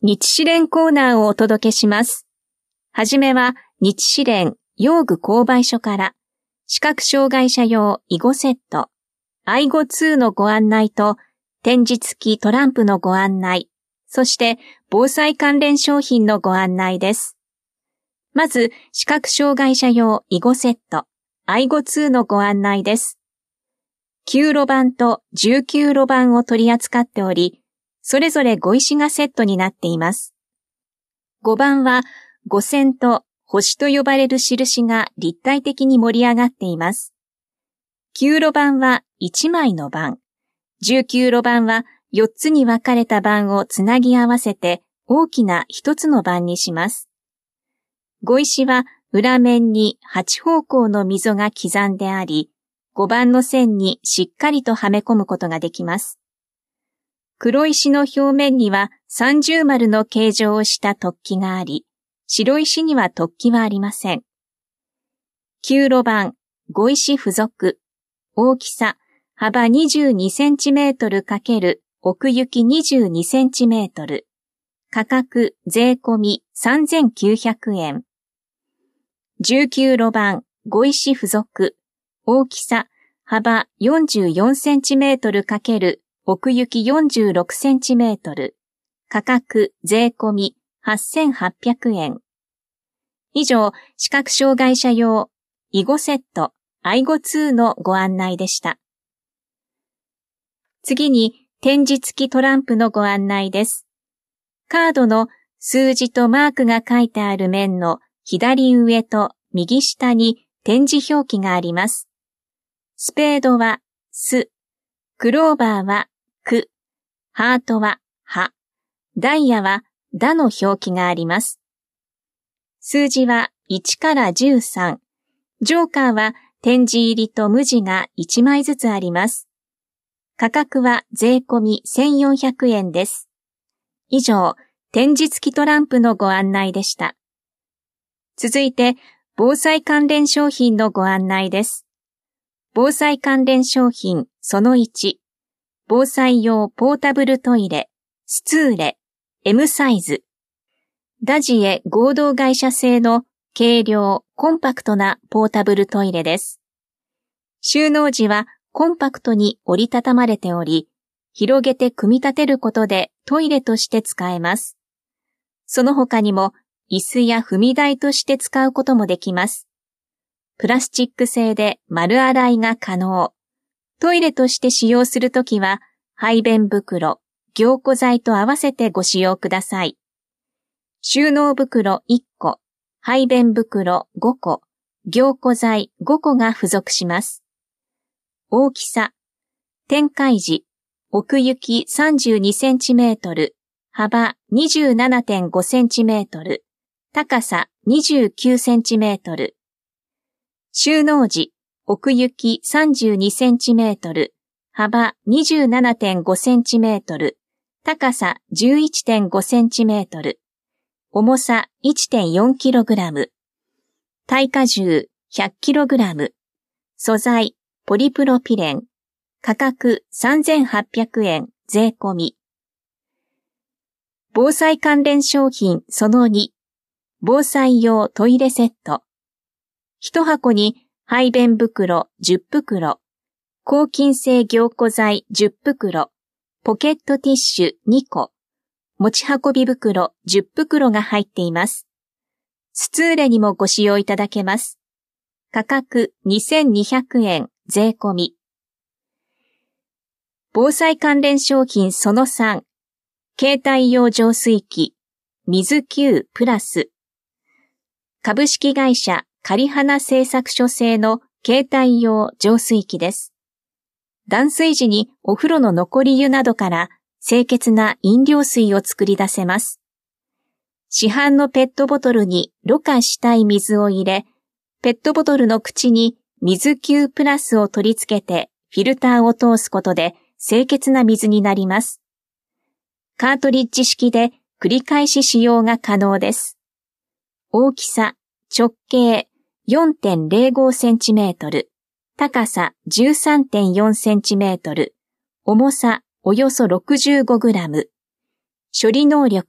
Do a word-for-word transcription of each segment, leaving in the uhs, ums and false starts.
日試練コーナーをお届けします。はじめは日試練用具購買所から視覚障害者用囲碁セット、アイゴツーのご案内と展示付きトランプのご案内、そして防災関連商品のご案内です。まず視覚障害者用囲碁セット、アイゴツーのご案内です。きゅうろばんとじゅうきゅうろばんを取り扱っており、それぞれ碁石がセットになっています。ごばんは碁線と星と呼ばれる印が立体的に盛り上がっています。きゅうろばんはいちまいの盤、じゅうきゅうろばんはよっつに分かれた盤をつなぎ合わせて大きなひとつの盤にします。碁石は裏面にはち方向の溝が刻んであり、ごばんの線にしっかりとはめ込むことができます。黒石の表面には三重丸の形状をした突起があり、白石には突起はありません。きゅうろばん、碁石付属。大きさ、幅にじゅうにセンチメートル×奥行きにじゅうにセンチメートル。価格、税込みさんぜんきゅうひゃくえん。じゅうきゅうろばん、碁石付属。大きさ、幅よんじゅうよんセンチメートル×奥行きよんじゅうろくセンチメートル。価格、税込みはっせんはっぴゃくえん。以上、視覚障害者用囲碁セット、アイゴツーのご案内でした。次に、展示付きトランプのご案内です。カードの数字とマークが書いてある面の左上と右下に点字表記があります。スペードはス、クローバーはク、ハートはハ、ダイヤはダの表記があります。数字はいちからじゅうさん、ジョーカーは点字入りと無地がいちまいずつあります。価格は税込みせんよんひゃくえんです。以上、展示付きトランプのご案内でした。続いて、防災関連商品のご案内です。防災関連商品そのいち、防災用ポータブルトイレ、スツーレ、M サイズ。ダジエ合同会社製の軽量、コンパクトなポータブルトイレです。収納時はコンパクトに折りたたまれており、広げて組み立てることでトイレとして使えます。その他にも椅子や踏み台として使うこともできます。プラスチック製で丸洗いが可能。トイレとして使用するときは、排便袋、凝固剤と合わせてご使用ください。収納袋いっこ、排便袋ごこ、凝固剤ごこが付属します。大きさ、展開時、奥行きさんじゅうにセンチメートル、幅 にじゅうななてんごセンチメートル、高さにじゅうきゅうセンチメートル。収納時、奥行きさんじゅうにセンチメートル、幅 にじゅうななてんごセンチメートル、高さ じゅういってんごセンチメートル、重さ いってんよんキログラム、耐荷重 ひゃくキログラム、素材ポリプロピレン、価格さんぜんはっぴゃくえん税込み。防災関連商品そのに、防災用トイレセット。一箱に排便袋じゅっぷくろ、抗菌性凝固剤じゅっぷくろ、ポケットティッシュにこ、持ち運び袋じゅっぷくろが入っています。スツーレにもご使用いただけます。価格にせんにひゃくえん税込み。防災関連商品そのさん、携帯用浄水器、水 Q プラス。株式会社刈花製作所製の携帯用浄水器です。断水時にお風呂の残り湯などから清潔な飲料水を作り出せます。市販のペットボトルにろ過したい水を入れ、ペットボトルの口に水 Q プラスを取り付けてフィルターを通すことで清潔な水になります。カートリッジ式で繰り返し使用が可能です。大きさ、直径 よんてんぜろごセンチメートル、高さ じゅうさんてんよんセンチメートル、重さおよそろくじゅうごグラム、処理能力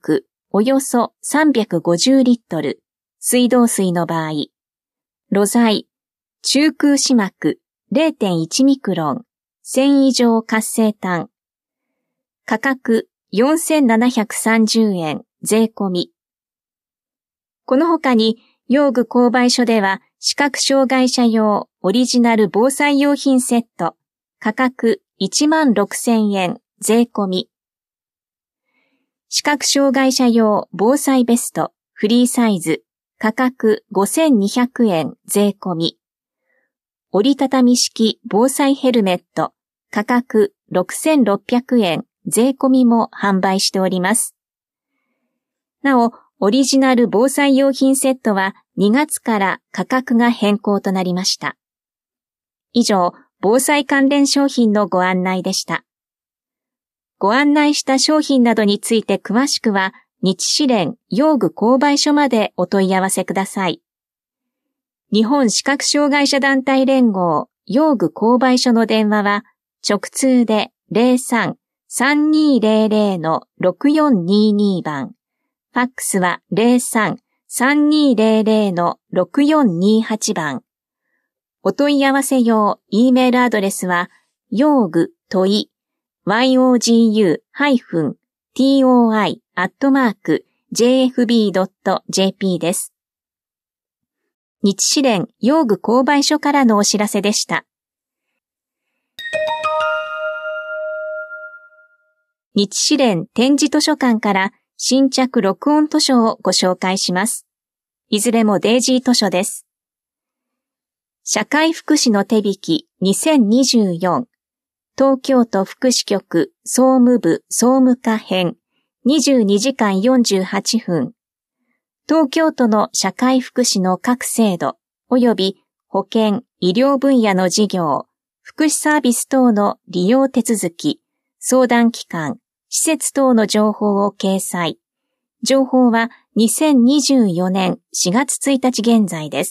およそさんびゃくごじゅうリットル、水道水の場合、ろ材、中空脂膜 れいてんいちミクロン、繊維状活性炭。価格よんせんななひゃくさんじゅうえん、税込み。この他に、用具購買所では、視覚障害者用オリジナル防災用品セット、価格いちまんろくせんえん、税込み。視覚障害者用防災ベスト、フリーサイズ、価格ごせんにひゃくえん、税込み。折りたたみ式防災ヘルメット、価格ろくせんろっぴゃくえん、税込みも販売しております。なお、オリジナル防災用品セットはにがつから価格が変更となりました。以上、防災関連商品のご案内でした。ご案内した商品などについて詳しくは、日支連用具購買所までお問い合わせください。日本視覚障害者団体連合用具購買所の電話は、直通で ゼロさん さんにーゼロゼロ のろくよんにーにー 番、ファックスは ゼロさん さんにーゼロゼロ のろくよんにーはち 番。お問い合わせ用 E メールアドレスは、用具問い、yogu-toi アットマーク ジェーエフビードットジェーピー です。日支連用具購買所からのお知らせでした。日支連展示図書館から新着録音図書をご紹介します。いずれもデイジー図書です。社会福祉の手引きにせんにじゅうよん、東京都福祉局総務部総務課編にじゅうにじかんよんじゅうはっぷん。東京都の社会福祉の各制度及び保健・医療分野の事業、福祉サービス等の利用手続き、相談機関、施設等の情報を掲載。情報はにせんにじゅうよねんしがつついたち現在です。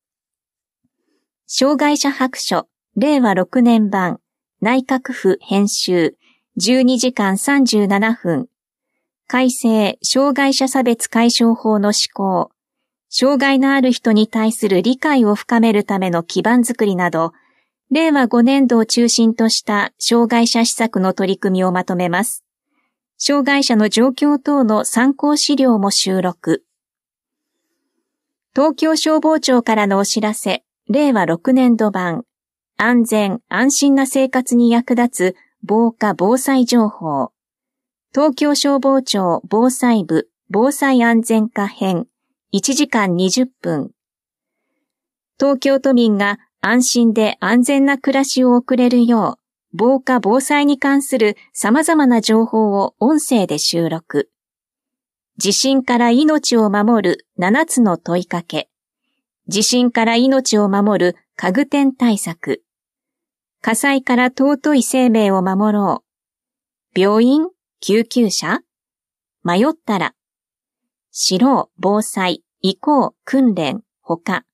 障害者白書れいわろくねん版内閣府編集じゅうにじかんさんじゅうななふん改正障害者差別解消法の施行、障害のある人に対する理解を深めるための基盤づくりなど、れいわごねんどを中心とした障害者施策の取り組みをまとめます。障害者の状況等の参考資料も収録。東京消防庁からのお知らせ、れいわろくねんど版、安全・安心な生活に役立つ防火・防災情報。東京消防庁防災部防災安全課編いちじかんにじゅっぷん。東京都民が安心で安全な暮らしを送れるよう、防火・防災に関する様々な情報を音声で収録。地震から命を守るななつの問いかけ。地震から命を守る家具店対策。火災から尊い生命を守ろう。病院？救急車？迷ったら。知ろう、防災、移行、訓練、ほか。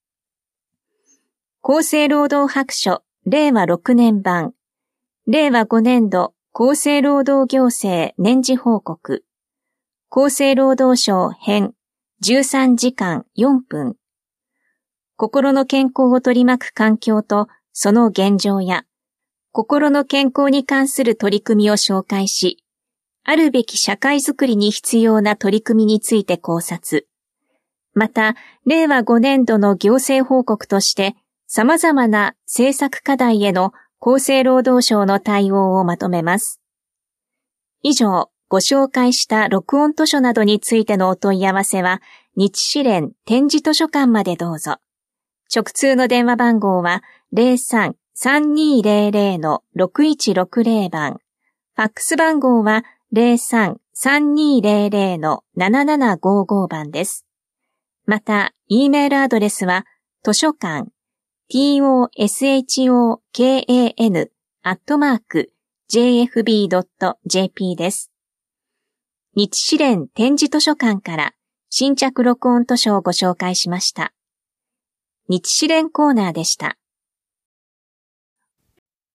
厚生労働白書れいわろくねん版れいわごねんど厚生労働行政年次報告厚生労働省編じゅうさんじかんよんぷん心の健康を取り巻く環境とその現状や心の健康に関する取り組みを紹介し、あるべき社会づくりに必要な取り組みについて考察。また、れいわごねんどの行政報告として、様々な政策課題への厚生労働省の対応をまとめます。以上、ご紹介した録音図書などについてのお問い合わせは、日支連展示図書館までどうぞ。直通の電話番号は ゼロさん さんにーゼロゼロ のろくいちろくゼロ 番。ファックス番号はゼロさん さんにーゼロゼロ のななななごご番です。また、E メールアドレスは、図書館、toshokan アットマーク ジェーエフビードットジェーピー です。日支連展示図書館から新着録音図書をご紹介しました。日支連コーナーでした。